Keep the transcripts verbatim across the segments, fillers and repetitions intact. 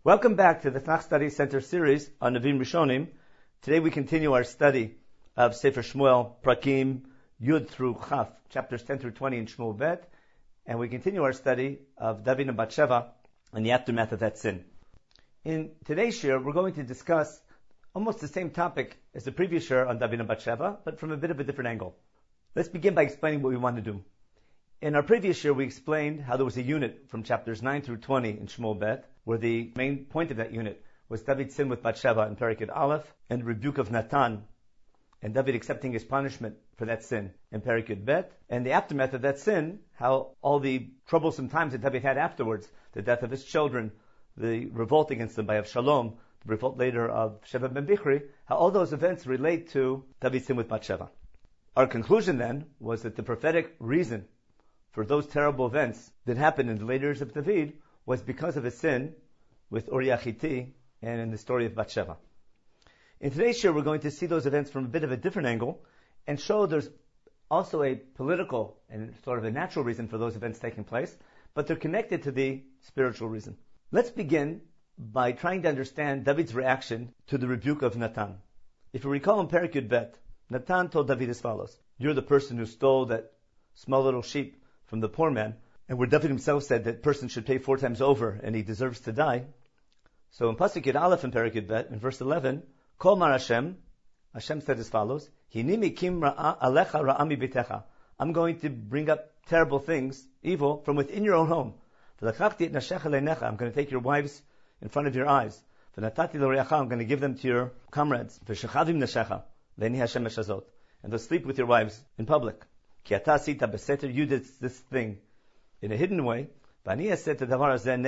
Welcome back to the Tanakh Study Center series on Nevi'im Rishonim. Today we continue our study of Sefer Shmuel, Prakim, Yud through Chaf, chapters ten through twenty in Shmuel Bet, and we continue our study of David and Bathsheba and the aftermath of that sin. In today's shir, we're going to discuss almost the same topic as the previous shir on David and Bathsheba, but from a bit of a different angle. Let's begin by explaining what we want to do. In our previous shir, we explained how there was a unit from chapters nine through twenty in Shmuel Bet, where the main point of that unit was David's sin with Bathsheba in Perikid Aleph, and the rebuke of Natan, and David accepting his punishment for that sin in Perikid Bet, and the aftermath of that sin, how all the troublesome times that David had afterwards, the death of his children, the revolt against them by Avshalom, the revolt later of Sheva ben Bichri, how all those events relate to David's sin with Bathsheba. Our conclusion then was that the prophetic reason for those terrible events that happened in the later years of David was because of his sin with Uriah Hitti and in the story of Bathsheba. In today's shir, we're going to see those events from a bit of a different angle and show there's also a political and sort of a natural reason for those events taking place, but they're connected to the spiritual reason. Let's begin by trying to understand David's reaction to the rebuke of Natan. If you recall in Perikid Bet, Natan told David as follows: "You're the person who stole that small little sheep from the poor man," and where David himself said that person should pay four times over and he deserves to die. So in Pasuk Yud Aleph in Perikid Bet, in verse eleven, Kol Mar Hashem, Hashem said as follows: "Hini mikim ra'a alecha ra'ami bitecha." I'm going to bring up terrible things, evil, from within your own home. V'lakachti et nashecha leinecha. I'm going to take your wives in front of your eyes. V'natati l'oreacha. I'm going to give them to your comrades. V'shechavim nashecha leini Hashem eshazot. And they'll sleep with your wives in public. Ki ata asita beseter. You did this thing in a hidden way. Everyone in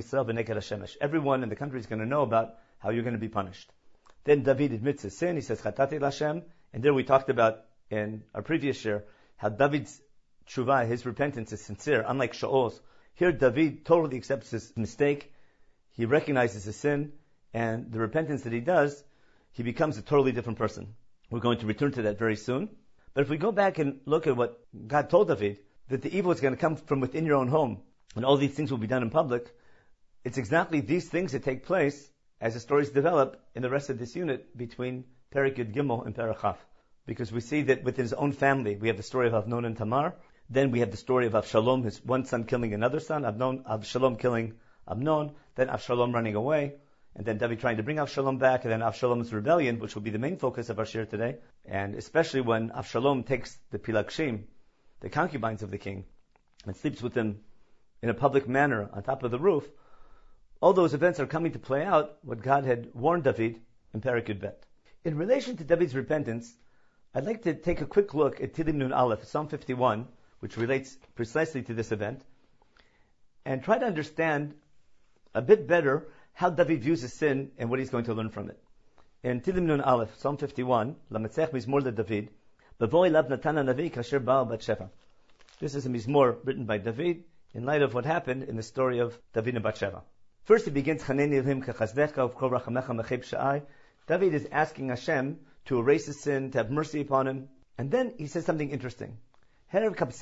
the country is going to know about how you're going to be punished. Then David admits his sin. He says, Chatati Lashem. And there we talked about in our previous year how David's tshuva, his repentance, is sincere, unlike Shaul's. Here David totally accepts his mistake. He recognizes his sin, and the repentance that he does, he becomes a totally different person. We're going to return to that very soon. But if we go back and look at what God told David, that the evil is going to come from within your own home, and all these things will be done in public, it's exactly these things that take place as the stories develop in the rest of this unit between Perek Yud Gimel and Perek Chaf. Because we see that within his own family, we have the story of Avnon and Tamar. Then we have the story of Avshalom, his one son killing another son, Avnon, Avshalom killing Amnon, then Avshalom running away, and then David trying to bring Avshalom back, and then Avshalom's rebellion, which will be the main focus of our shir today, and especially when Avshalom takes the Pilakshim, the concubines of the king, and sleeps with them in a public manner on top of the roof. All those events are coming to play out what God had warned David in Perek Yud Bet. In relation to David's repentance, I'd like to take a quick look at Tilim Nun Aleph, Psalm fifty-one, which relates precisely to this event, and try to understand a bit better how David views his sin and what he's going to learn from it. In Tilim Nun Aleph, Psalm fifty-one, Lametzech Mizmor LeDavid, B'voi Lav Natan HaNavi Kasher Baal Bathsheba. This is a Mizmor written by David in light of what happened in the story of David and Bathsheba. First he begins, Chaneni Elhim Kechazdecha Uvkol Rachamecha Mecheb Sha'ai. David is asking Hashem to erase his sin, to have mercy upon him. And then he says something interesting. We're not going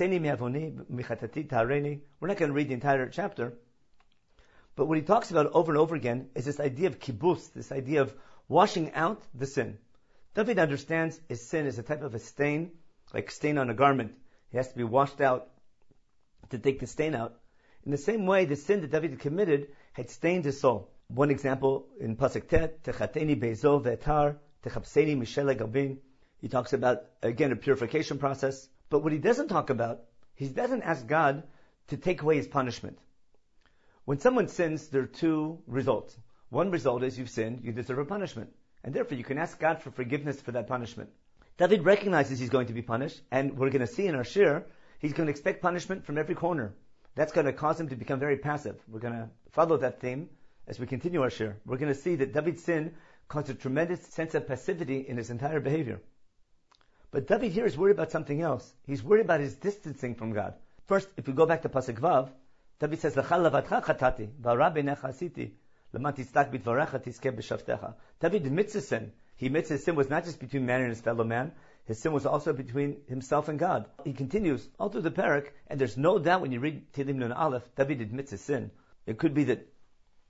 to read the entire chapter, but what he talks about over and over again is this idea of kibbutz, this idea of washing out the sin. David understands his sin is a type of a stain, like stain on a garment. It has to be washed out to take the stain out. In the same way, the sin that David had committed had stained his soul. One example in Pasuk Tet, Techateni Bezo Vetar, Techapseni Mishele Gabin. He talks about, again, a purification process. But what he doesn't talk about, he doesn't ask God to take away his punishment. When someone sins, there are two results. One result is you've sinned, you deserve a punishment. And therefore you can ask God for forgiveness for that punishment. David recognizes he's going to be punished, and we're going to see in our shir, he's going to expect punishment from every corner. That's going to cause him to become very passive. We're going to follow that theme as we continue our shir. We're going to see that David's sin caused a tremendous sense of passivity in his entire behavior. But David here is worried about something else. He's worried about his distancing from God. First, if we go back to Pasuk Vav, David says, L'cha lavatcha chatati, v'ara b'necha asiti, l'man tistak b'dvarecha tiskeh b'shavtecha. David admits his sin. He admits his sin was not just between man and his fellow man. His sin was also between himself and God. He continues all through the parak, and there's no doubt when you read Tilim Nun Aleph, David admits his sin. It could be that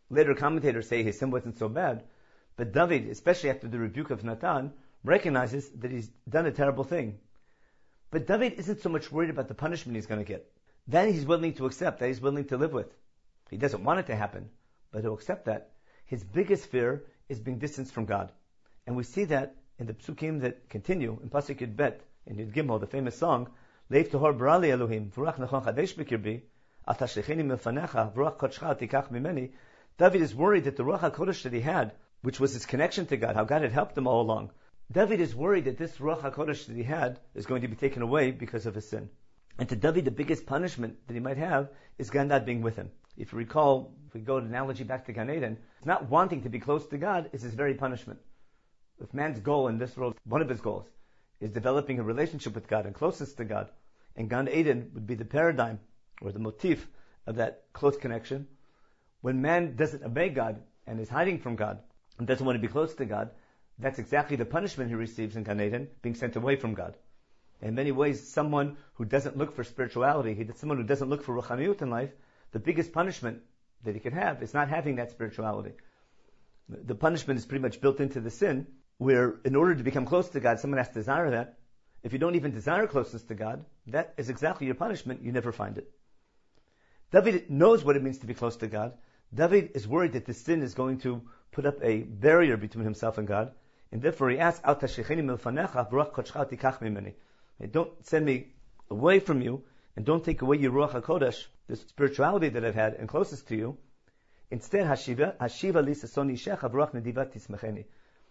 Later commentators say his sin wasn't so bad, but David, especially after the rebuke of Natan, recognizes that he's done a terrible thing. But David isn't so much worried about the punishment he's going to get. That he's willing to accept, that he's willing to live with. He doesn't want it to happen, but he'll accept that. His biggest fear is being distanced from God. And we see that in the psukim that continue, in Pasuk Yud Bet, in Yud Gimel, the famous song, Leiv Tohor Barali Elohim, V'ruach Nachon Chadesh B'kirbi, Al Tashlicheni Milfanecha, V'ruach Kodshcha Tikach Mimeni. David is worried that the Ruach HaKodesh that he had, which was his connection to God, how God had helped him all along, David is worried that this Ruach HaKodesh that he had is going to be taken away because of his sin. And to David, the biggest punishment that he might have is God not being with him. If you recall, if we go to analogy back to Gan Eden, not wanting to be close to God is his very punishment. If man's goal in this world, one of his goals, is developing a relationship with God and closeness to God, and Gan Eden would be the paradigm or the motif of that close connection. When man doesn't obey God and is hiding from God and doesn't want to be close to God, that's exactly the punishment he receives in Gan Eden, being sent away from God. In many ways, someone who doesn't look for spirituality, someone who doesn't look for ruchaniyut in life, the biggest punishment that he can have is not having that spirituality. The punishment is pretty much built into the sin, where in order to become close to God, someone has to desire that. If you don't even desire closeness to God, that is exactly your punishment. You never find it. David knows what it means to be close to God. David is worried that the sin is going to put up a barrier between himself and God, and therefore he asks, Al tashlicheni milfanecha, v'ruach kodshcha tikach mimeni. Don't send me away from you, and don't take away your Ruach HaKodesh, the spirituality that I've had and closest to you. Instead, Hashiva, Hashiva li sasoni shecha v'ruach nedivat tismecheni.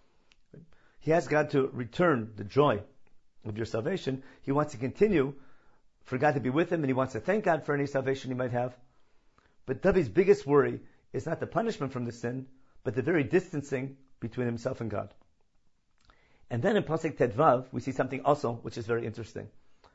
He asks God to return the joy of your salvation. He wants to continue for God to be with him, and he wants to thank God for any salvation he might have. But David's biggest worry is not the punishment from the sin, but the very distancing between himself and God. And then in Pasuk Tedvav, we see something also which is very interesting.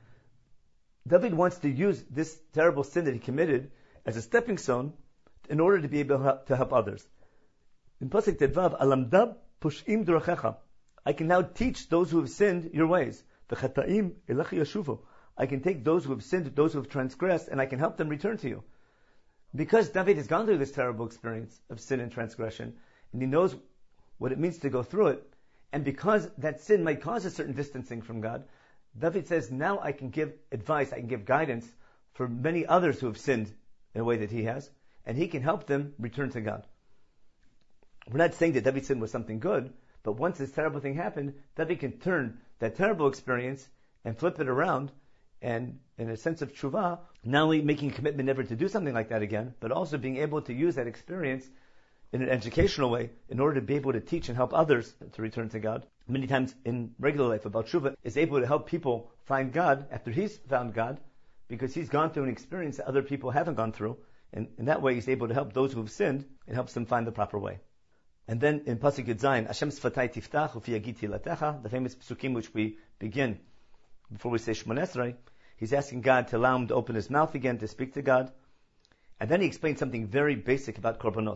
David wants to use this terrible sin that he committed as a stepping stone in order to be able to help, to help others. In Pasuk Tedvav, Alamdab pushim drachecha. I can now teach those who have sinned your ways. V'chataim elechi yashuvu. I can take those who have sinned, those who have transgressed, and I can help them return to you. Because David has gone through this terrible experience of sin and transgression, and he knows what it means to go through it, and because that sin might cause a certain distancing from God, David says, now I can give advice, I can give guidance for many others who have sinned in a way that he has, and he can help them return to God. We're not saying that David's sin was something good, but once this terrible thing happened, David can turn that terrible experience and flip it around, and in a sense of tshuva, not only making a commitment never to do something like that again, but also being able to use that experience in an educational way in order to be able to teach and help others to return to God. Many times in regular life, about tshuva is able to help people find God after he's found God, because he's gone through an experience that other people haven't gone through, and in that way he's able to help those who have sinned and helps them find the proper way. And then in Pasuk Yud Zayin, Hashem sfatai tiftach ufi yagid tilatecha, the famous psukim which we begin before we say Shemon Esrei, he's asking God to allow him to open his mouth again to speak to God. And then he explains something very basic about korbanot.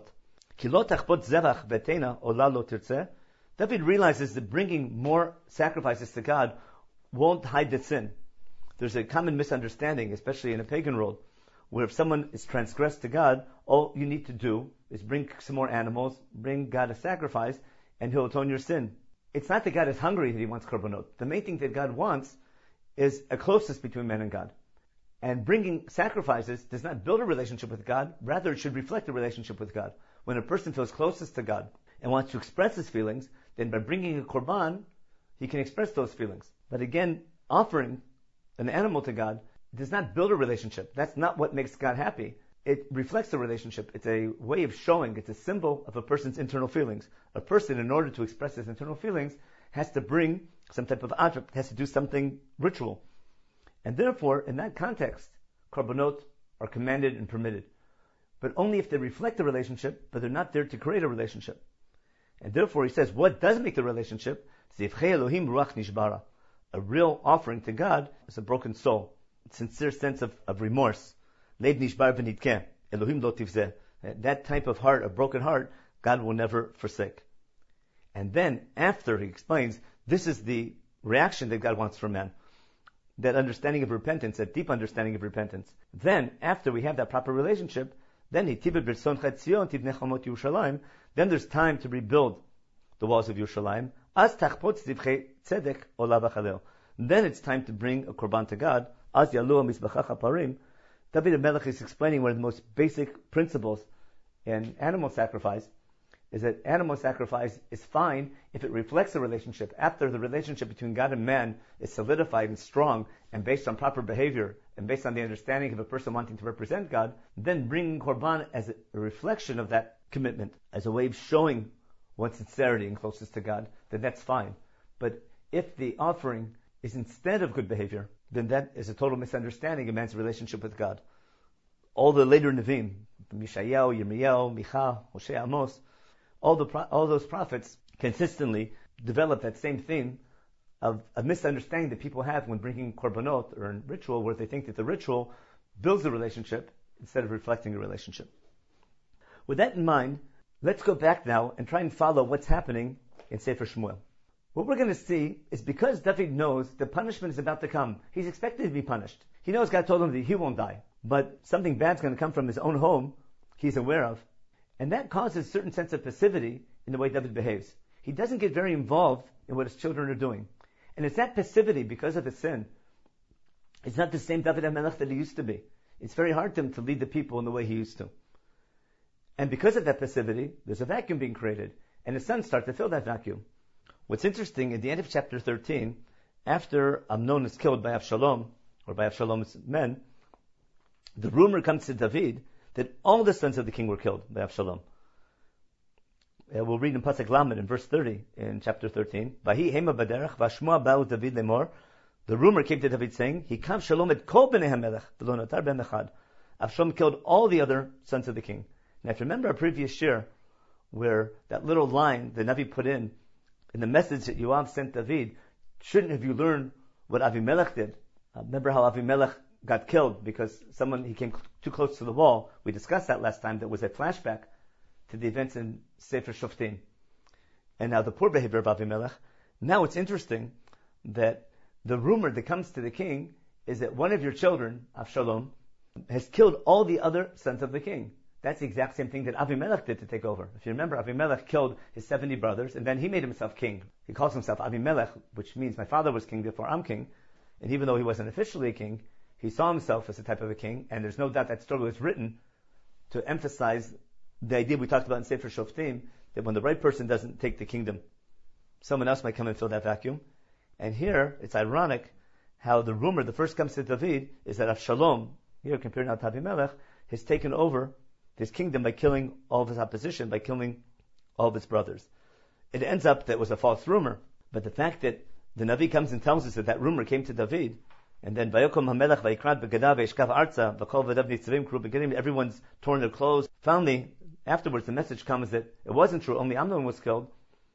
David realizes that bringing more sacrifices to God won't hide the sin. There's a common misunderstanding, especially in a pagan world, where if someone is transgressed to God, all you need to do is bring some more animals, bring God a sacrifice, and he'll atone your sin. It's not that God is hungry that he wants korbanot. The main thing that God wants is a closeness between man and God. And bringing sacrifices does not build a relationship with God, rather it should reflect a relationship with God. When a person feels closest to God and wants to express his feelings, then by bringing a korban, he can express those feelings. But again, offering an animal to God does not build a relationship. That's not what makes God happy. It reflects a relationship. It's a way of showing, it's a symbol of a person's internal feelings. A person, in order to express his internal feelings, has to bring some type of object, has to do something ritual. And therefore, in that context, korbanot are commanded and permitted. But only if they reflect the relationship, but they're not there to create a relationship. And therefore he says, what does make the relationship? A real offering to God is a broken soul, a sincere sense of, of remorse. That type of heart, a broken heart, God will never forsake. And then, after he explains, this is the reaction that God wants from man. That understanding of repentance, that deep understanding of repentance. Then, after we have that proper relationship, Then then there's time to rebuild the walls of Yerushalayim. Then it's time to bring a korban to God. David HaMelech is explaining one of the most basic principles in animal sacrifice, is that animal sacrifice is fine if it reflects a relationship. After the relationship between God and man is solidified and strong and based on proper behavior and based on the understanding of a person wanting to represent God, then bringing korban as a reflection of that commitment, as a way of showing one's sincerity and closeness to God, then that's fine. But if the offering is instead of good behavior, then that is a total misunderstanding of man's relationship with God. All the later Nevi'im, Mishayahu, Yirmiyahu, Micha, Hosea, Amos, all the all those prophets consistently develop that same theme of a misunderstanding that people have when bringing korbanot or in ritual, where they think that the ritual builds a relationship instead of reflecting a relationship. With that in mind, let's go back now and try and follow what's happening in Sefer Shmuel. What we're going to see is because David knows the punishment is about to come, he's expected to be punished. He knows God told him that he won't die, but something bad's going to come from his own home, he's aware of. And that causes a certain sense of passivity in the way David behaves. He doesn't get very involved in what his children are doing. And it's that passivity because of his sin. It's not the same David HaMelech that he used to be. It's very hard for him to lead the people in the way he used to. And because of that passivity, there's a vacuum being created. And his sons start to fill that vacuum. What's interesting, at the end of chapter thirteen, after Amnon is killed by Avshalom, or by Avshalom's men, the rumor comes to David that all the sons of the king were killed by Avshalom. Uh, we'll read in Pasuk Lamed in verse thirty in chapter thirteen. Vahi hema baderech vashmoa ba'u David lemor. The rumor came to David saying, Hikav Shalom et kol bnei hamelech v'lo notar ben echad. Avshalom killed all the other sons of the king. Now, if you remember our previous year, where that little line the Navi put in, in the message that Yoav sent David, shouldn't have you learned what Avimelech did? Uh, remember how Avimelech got killed because someone, he came too close to the wall. We discussed that last time. That was a flashback to the events in Sefer Shoftim. And now the poor behavior of Avimelech. Now it's interesting that the rumor that comes to the king is that one of your children, Avshalom, has killed all the other sons of the king. That's the exact same thing that Avimelech did to take over. If you remember, Avimelech killed his seventy brothers, and then he made himself king. He calls himself Avimelech, which means my father was king, therefore I'm king. And even though he wasn't officially a king, he saw himself as a type of a king, and there's no doubt that story was written to emphasize the idea we talked about in Sefer Shoftim, that when the right person doesn't take the kingdom, someone else might come and fill that vacuum. And here, it's ironic how the rumor that first comes to David is that Avshalom, here compared now to Avimelech, has taken over his kingdom by killing all of his opposition, by killing all of his brothers. It ends up that it was a false rumor, but the fact that the Navi comes and tells us that that rumor came to David, and then Vayokom HaMelech Vayikrad Begadav Veishkav Arza V'kol V'dav Nitzavim Kru Beginning, everyone's torn their clothes. Finally, afterwards, the message comes that it wasn't true, only Amnon was killed.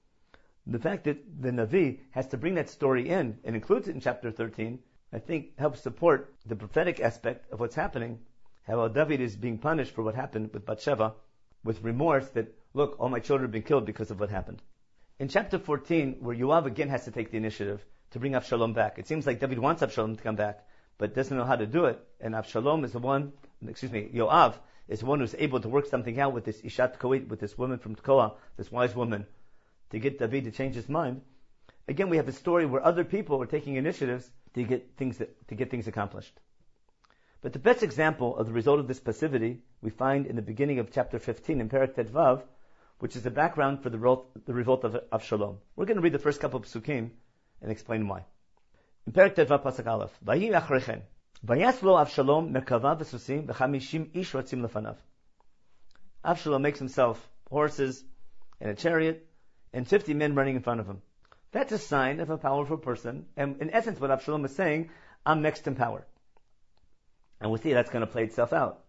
The fact that the Navi has to bring that story in and includes it in chapter thirteen, I think helps support the prophetic aspect of what's happening, how David is being punished for what happened with Bathsheba, with remorse that, look, all my children have been killed because of what happened. In chapter fourteen, where Yoav again has to take the initiative to bring Avshalom back, it seems like David wants Avshalom to come back, but doesn't know how to do it, and Avshalom is the one, excuse me, Yoav is the one who's able to work something out with this Ishat Koit, with this woman from Tekoa, this wise woman, to get David to change his mind. Again, we have a story where other people are taking initiatives to get things that, to get things accomplished. But the best example of the result of this passivity we find in the beginning of chapter fifteen in Perek Tet Vav, which is the background for the revolt, the revolt of Avshalom. We're going to read the first couple of psukim and explain why. In Perek Tet Vav Pasuk Aleph, Vayi achrechen, vayas lo Avshalom merkava v'susim v'chamishim ish ratzim lefanav. Avshalom makes himself horses and a chariot and fifty men running in front of him. That's a sign of a powerful person, and in essence what Avshalom is saying, I'm next in power. And we'll see that's going to play itself out.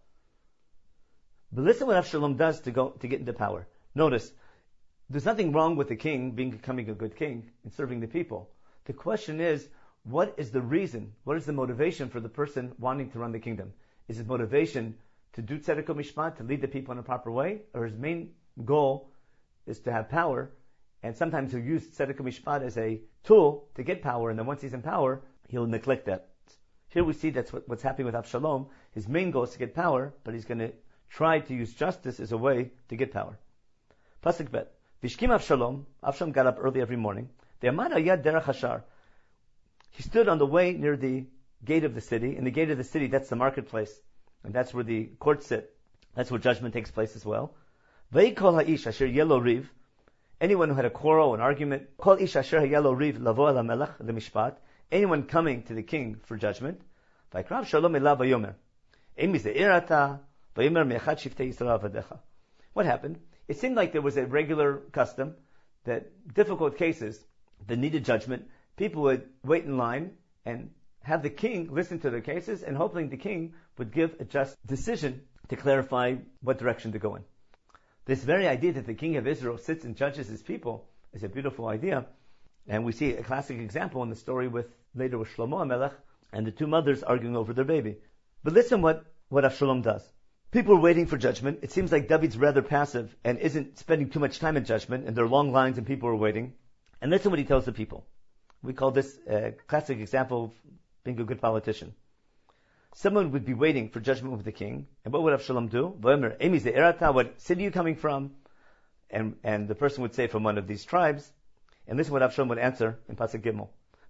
But listen what Avshalom does to go to get into power. Notice, there's nothing wrong with the king being becoming a good king and serving the people. The question is, what is the reason? What is the motivation for the person wanting to run the kingdom? Is his motivation to do tzedek mishpat, to lead the people in a proper way, or his main goal is to have power? And sometimes he'll use tzedek mishpat as a tool to get power, and then once he's in power, he'll neglect that. Here we see that's what, what's happening with Avshalom. His main goal is to get power, but he's going to tried to use justice as a way to get power. Pasuk bet. Vishkim Avshalom. Avshalom got up early every morning. The Amad Ayad Derech Hashar. He stood on the way near the gate of the city. In the gate of the city, that's the marketplace. And that's where the courts sit. That's where judgment takes place as well. Ve'ikol ha'ish asher yelo riv. Anyone who had a quarrel, an argument. Kol ish asher yelo riv lavo el hamelech lemishpat. Anyone coming to the king for judgment. Vaykrav shalom elav vayomer. Emi ze'irata vayomer me'echad shiftei Yisrael avadecha. What happened? It seemed like there was a regular custom that difficult cases that needed judgment, people would wait in line and have the king listen to their cases, and hoping the king would give a just decision to clarify what direction to go in. This very idea that the king of Israel sits and judges his people is a beautiful idea, and we see a classic example in the story with later with Shlomo HaMelech and the two mothers arguing over their baby. But listen what, what Avshalom does. People are waiting for judgment. It seems like David's rather passive and isn't spending too much time in judgment, and there are long lines and people are waiting. And listen what he tells the people. We call this a classic example of being a good politician. Someone would be waiting for judgment with the king, and what would Avshalom do? What city are you coming from? And and the person would say, from one of these tribes. And this is what Avshalom would answer in Pasuk Gimel.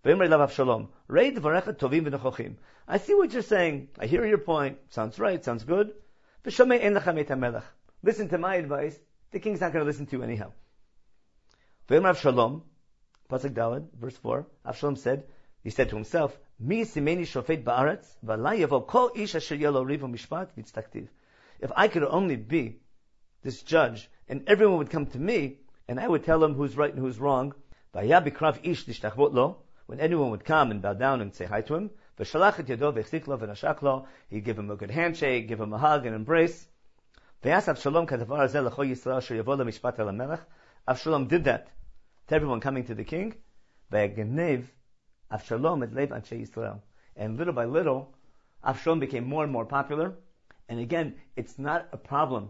I see what you're saying. I hear your point. Sounds right. Sounds good. Listen to my advice. The king's not going to listen to you anyhow. Avshalom, Pasuk Daled, verse four. Avshalom said, he said to himself, Mi simeni shofet ba'aretz, v'alai yavo kol ish asher yelo riv u'mishpat v'tztaktiv. If I could only be this judge, and everyone would come to me, and I would tell them who's right and who's wrong, v'aya bikrav ish nishtachvot lo, when anyone would come and bow down and say hi to him, v'shalach et yado v'chzik lo v'nashak lo, he'd give him a good handshake, give him a hug and embrace. V'yas Avshalom kadavar hazeh l'chol Yisrael asher yavo le'mishpat el hamelech. Avshalom did that to everyone coming to the king. V'yagenev Avshalom et lev anshe Yisrael. And little by little, Avshalom became more and more popular. And again, it's not a problem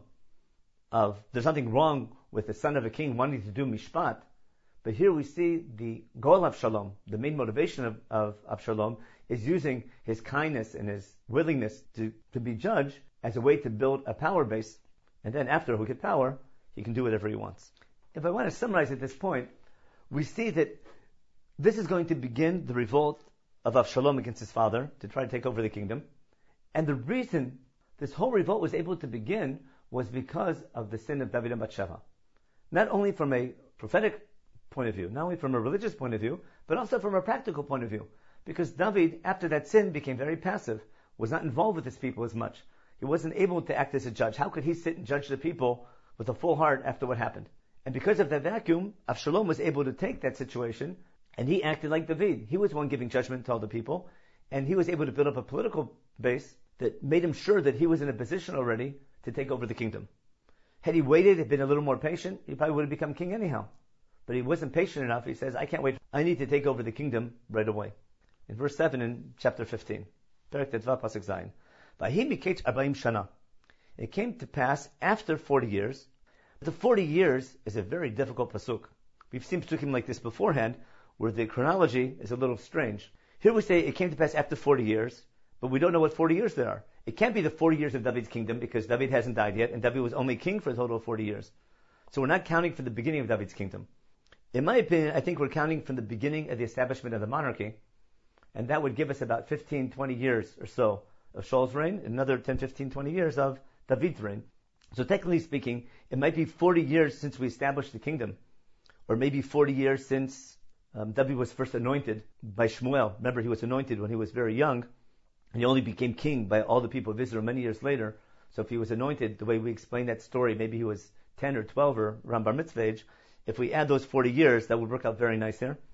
of, there's nothing wrong with the son of a king wanting to do mishpat. But here we see the goal of Avshalom, the main motivation of, of Avshalom, is using his kindness and his willingness to, to be judge as a way to build a power base. And then after he gets power, he can do whatever he wants. If I want to summarize at this point, we see that this is going to begin the revolt of Avshalom against his father to try to take over the kingdom. And the reason this whole revolt was able to begin was because of the sin of David and Bathsheba. Not only from a prophetic point of view, not only from a religious point of view, but also from a practical point of view. Because David, after that sin, became very passive, was not involved with his people as much. He wasn't able to act as a judge. How could he sit and judge the people with a full heart after what happened? And because of that vacuum, Avshalom was able to take that situation, and he acted like David. He was the one giving judgment to all the people, and he was able to build up a political base that made him sure that he was in a position already to take over the kingdom. Had he waited, had been a little more patient, he probably would have become king anyhow. But he wasn't patient enough. He says, I can't wait. I need to take over the kingdom right away. In verse seven in chapter fifteen, Perek Tetzvav Pasuk Zayin, Vayhi miketz arbaim shana. It came to pass after forty years. The forty years is a very difficult pasuk. We've seen pasukim like this beforehand, where the chronology is a little strange. Here we say it came to pass after forty years, but we don't know what forty years there are. It can't be the forty years of David's kingdom, because David hasn't died yet, and David was only king for a total of forty years. So we're not counting from the beginning of David's kingdom. In my opinion, I think we're counting from the beginning of the establishment of the monarchy, and that would give us about fifteen, twenty years or so of Shaul's reign, another ten, fifteen, twenty years of David's reign. So technically speaking, it might be forty years since we established the kingdom, or maybe forty years since um, David was first anointed by Shmuel. Remember, he was anointed when he was very young, and he only became king by all the people of Israel many years later. So if he was anointed, the way we explain that story, maybe he was ten or twelve or around Bar Mitzvah age. If we add those forty years, that would work out very nice here.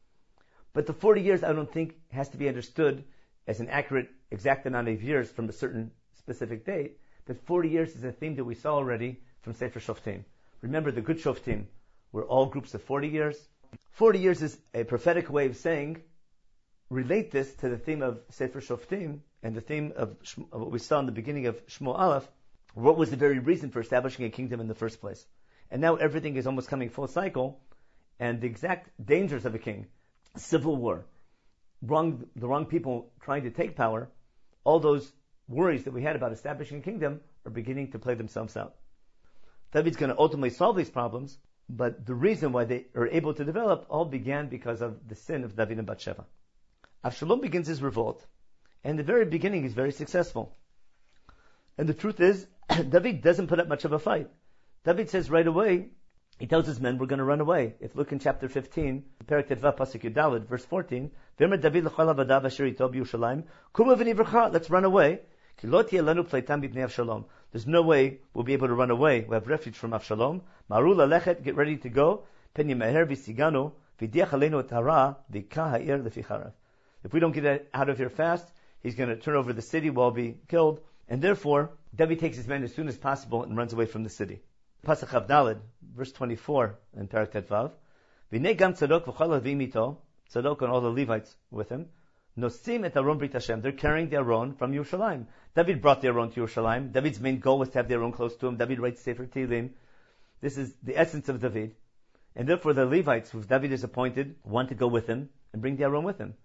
But the forty years, I don't think, has to be understood as an accurate, exact amount of years from a certain specific date. But forty years is a theme that we saw already from Sefer Shoftim. Remember, the good Shoftim were all groups of forty years. forty years is a prophetic way of saying, relate this to the theme of Sefer Shoftim and the theme of, of what we saw in the beginning of Shmuel Aleph. What was the very reason for establishing a kingdom in the first place? And now everything is almost coming full cycle, and the exact dangers of a king, civil war, wrong, the wrong people trying to take power, all those worries that we had about establishing a kingdom are beginning to play themselves out. David's going to ultimately solve these problems, but the reason why they are able to develop all began because of the sin of David and Bathsheba. Avshalom begins his revolt, and in the very beginning he's very successful. And the truth is, David doesn't put up much of a fight. David says right away, he tells his men, we're going to run away. If you look in chapter fifteen, Perek Tetvav Pasuk Yudalid, verse fourteen, V'emer David l'chol havadav asher ito b'Yerushalayim, Kumu v'nivrcha, let's run away. Ki lo tiyeh lanu pleitam b'pnei Avshalom. There's no way we'll be able to run away. We have refuge from Avshalom. Maru lalechet, get ready to go. Pen yimeher v'siganu, v'diach aleinu et hara, v'ikah ha'ir lefi charav. If we don't get out of here fast, he's going to turn over the city, we'll be killed. And therefore, David takes his men as soon as possible and runs away from the city. Pasuk Chavdalid, verse twenty-four in Perek Tetvav. V'nei gam Tzadok v'chol havim ito, Tzadok and all the Levites with him. Nosim et Aron Brit Hashem. They're carrying the Aron from Yerushalayim. David brought the Aron to Yerushalayim. David's main goal was to have the Aron close to him. David writes Sefer Tehillim. This is the essence of David. And therefore the Levites, who David is appointed, want to go with him and bring the Aron with him.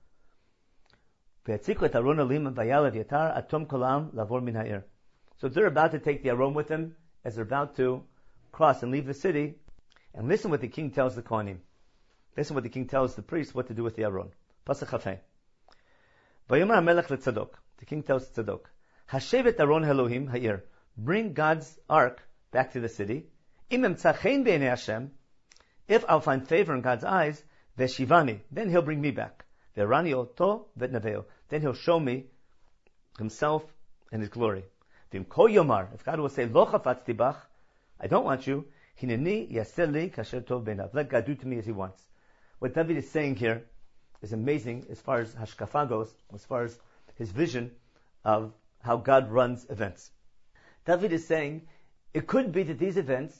So they're about to take the Aron with them as they're about to cross and leave the city. And listen what the king tells the Kohanim. Listen what the king tells the priests what to do with the Aron. Pasuk Chafei. Vayomer HaMelech leTzadok. The king tells Tzadok, Hashevet Aron Elohim ha'ir. Bring God's ark back to the city. Im emtza chen b'nei Hashem. If I'll find favor in God's eyes, veshivani, then he'll bring me back. Ve'rani oto ve'naveo. Then he'll show me himself and his glory. V'im kol yomar. If God will say, Lo chafatzti bach, I don't want you. Hineni yaseh li kasher tov beinav. Let God do to me as he wants. What David is saying here is amazing as far as hashkafa goes, as far as his vision of how God runs events. David is saying, it could be that these events,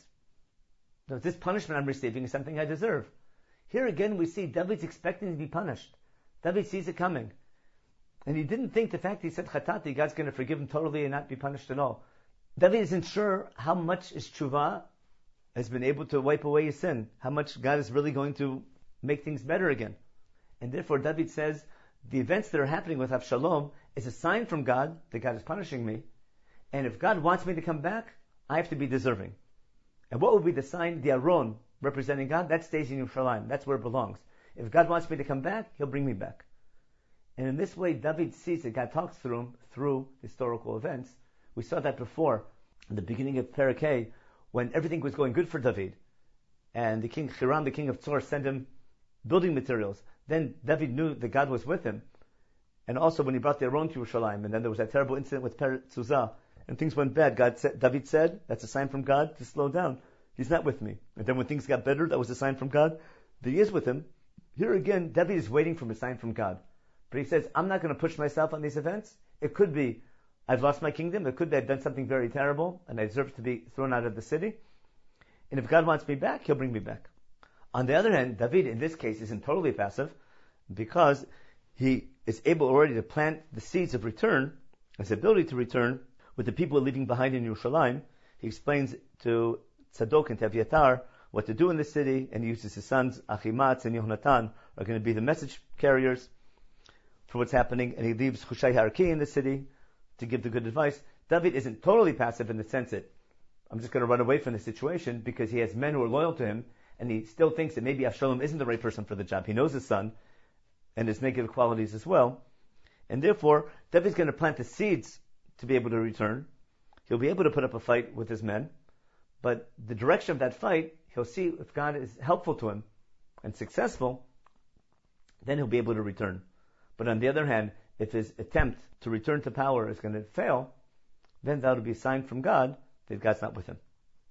that this punishment I'm receiving is something I deserve. Here again we see David's expecting to be punished. David sees it coming. And he didn't think the fact he said chatati, God's going to forgive him totally and not be punished at all. David isn't sure how much his tshuva has been able to wipe away his sin, how much God is really going to make things better again. And therefore David says, the events that are happening with Avshalom is a sign from God that God is punishing me. And if God wants me to come back, I have to be deserving. And what will be the sign? The Aron, representing God, that stays in Yerushalayim. That's where it belongs. If God wants me to come back, he'll bring me back. And in this way, David sees that God talks through him through historical events. We saw that before, in the beginning of Perek, when everything was going good for David. And the king, Hiram, the king of Tzor, sent him building materials. Then David knew that God was with him. And also when he brought the Aron to Yerushalayim, and then there was that terrible incident with Peretzuzah, and things went bad, God said, David said, that's a sign from God to slow down. He's not with me. And then when things got better, that was a sign from God that he is with him. Here again, David is waiting for a sign from God. But he says, I'm not going to push myself on these events. It could be, I've lost my kingdom. It could be I've done something very terrible, and I deserve to be thrown out of the city. And if God wants me back, he'll bring me back. On the other hand, David, in this case, isn't totally passive, because he is able already to plant the seeds of return, his ability to return, with the people leaving behind in Yerushalayim. He explains to Tzadok and to Aviatar what to do in the city, and he uses his sons, Achimatz and Yohnatan, are going to be the message carriers for what's happening, and he leaves Hushai Harki in the city to give the good advice. David isn't totally passive in the sense that I'm just going to run away from the situation, because he has men who are loyal to him, and he still thinks that maybe Avshalom isn't the right person for the job. He knows his son, and his negative qualities as well. And therefore, David's going to plant the seeds to be able to return. He'll be able to put up a fight with his men, but the direction of that fight, he'll see if God is helpful to him and successful, then he'll be able to return. But on the other hand, if his attempt to return to power is going to fail, then that will be a sign from God that God's not with him.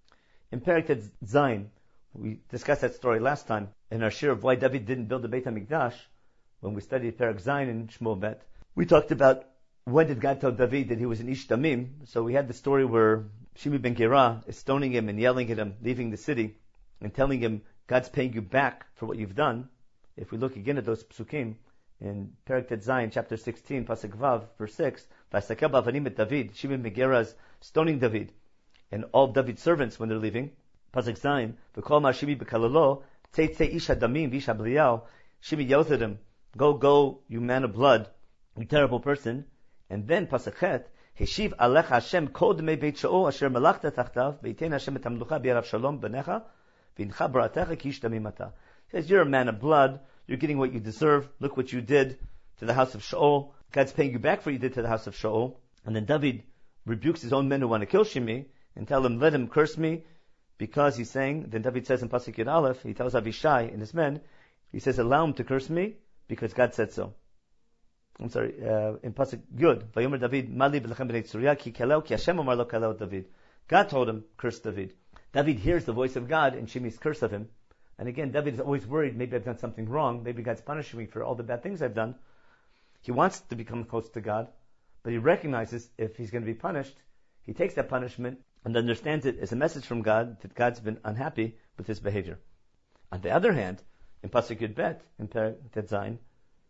In Perek Zayin, we discussed that story last time in our share of why David didn't build the Beit HaMikdash. When we studied Perek Zayin in Shmuel Bet, we talked about when did God tell David that he was an Ish Damim. So we had the story where Shimi ben Gera is stoning him and yelling at him, leaving the city, and telling him, God's paying you back for what you've done. If we look again at those psukim, in Perek Zayin, chapter sixteen, Pasuk Vav, verse six, Vasakel b'avanim et David, Shimi ben Gera is stoning David, and all David's servants when they're leaving, Pasuk Zayin, V'kol ma Shimi b'kalalo, Tzei Ish Hadamim v'Ish Habliyahu, Shimi yells at him, Go, go, you man of blood, you terrible person. And then Pasuk Chet, Heshiv alecha Hashem kol dmei beit Shaul asher malachta tachtav v'yitein Hashem et hamlucha b'yad Avshalom benecha v'incha baratecha ki ish damim ata. He says, you're a man of blood. You're getting what you deserve. Look what you did to the house of Shaul. God's paying you back for what you did to the house of Shaul. And then David rebukes his own men who want to kill Shimei and tell him, let him curse me, because he's saying, then David says in Pasuk Yud Aleph, he tells Avishai and his men, he says, allow him to curse me, because God said so. I'm sorry, uh, in Pasuk Yud, Vayomer David, Mali b'lechem b'nei Tzuriah, ki kaleo, ki Hashem omar lo kaleo David. God told him, curse David. David hears the voice of God and Shimei's curse of him. And again, David is always worried, maybe I've done something wrong, maybe God's punishing me for all the bad things I've done. He wants to become close to God, but he recognizes if he's going to be punished, he takes that punishment and understands it as a message from God that God's been unhappy with his behavior. On the other hand, in Pasuk Yud Bet, in Perek Zayin,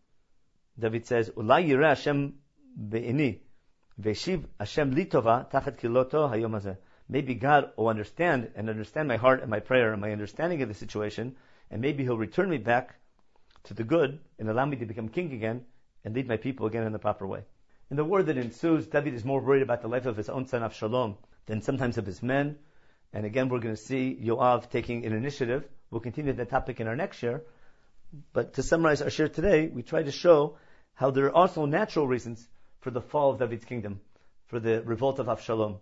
David says, Ulai yireh Hashem be'ini, ve'shiv Hashem li tova tachat kiloto hayom hazeh. Maybe God will understand and understand my heart and my prayer and my understanding of the situation, and maybe He'll return me back to the good and allow me to become king again and lead my people again in the proper way. In the war that ensues, David is more worried about the life of his own son Avshalom than sometimes of his men. And again, we're going to see Yoav taking an initiative. We'll continue that topic in our next share. But to summarize our share today, we try to show how there are also natural reasons for the fall of David's kingdom, for the revolt of Avshalom.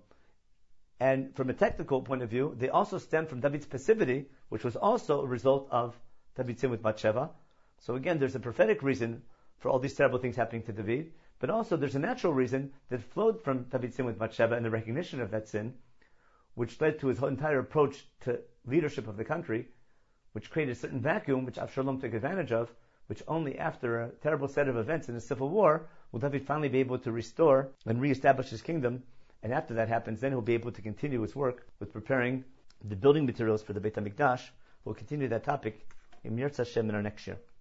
And from a technical point of view, they also stem from David's passivity, which was also a result of David's sin with Bathsheba. So again, there's a prophetic reason for all these terrible things happening to David, but also there's a natural reason that flowed from David's sin with Bathsheba and the recognition of that sin, which led to his whole entire approach to leadership of the country, which created a certain vacuum which Avshalom took advantage of, which only after a terrible set of events in a civil war will David finally be able to restore and reestablish his kingdom. And after that happens, then he'll be able to continue his work with preparing the building materials for the Beit HaMikdash. We'll continue that topic in Mirz Hashem in our next year.